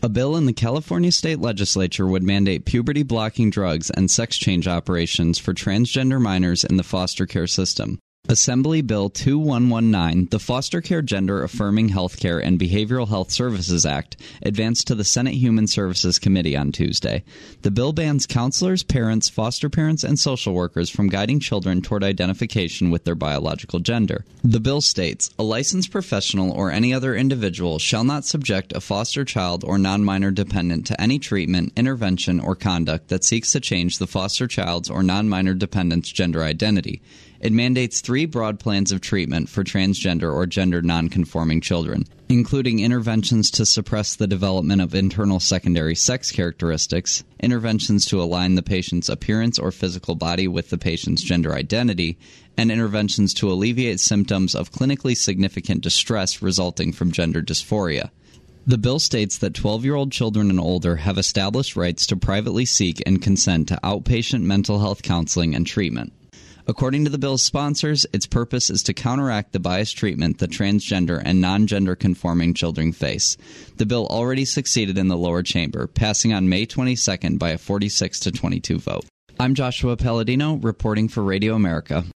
A bill in the California state legislature would mandate puberty-blocking drugs and sex change operations for transgender minors in the foster care system. Assembly Bill 2119, the Foster Care Gender-Affirming Healthcare and Behavioral Health Services Act, advanced to the Senate Human Services Committee on Tuesday. The bill bans counselors, parents, foster parents, and social workers from guiding children toward identification with their biological gender. The bill states, a licensed professional or any other individual shall not subject a foster child or non-minor dependent to any treatment, intervention, or conduct that seeks to change the foster child's or non-minor dependent's gender identity. It mandates 3 broad plans of treatment for transgender or gender nonconforming children, including interventions to suppress the development of internal secondary sex characteristics, interventions to align the patient's appearance or physical body with the patient's gender identity, and interventions to alleviate symptoms of clinically significant distress resulting from gender dysphoria. The bill states that 12-year-old children and older have established rights to privately seek and consent to outpatient mental health counseling and treatment. According to the bill's sponsors, its purpose is to counteract the biased treatment that transgender and non-gender conforming children face. The bill already succeeded in the lower chamber, passing on May 22nd by a 46-22 vote. I'm Joshua Palladino, reporting for Radio America.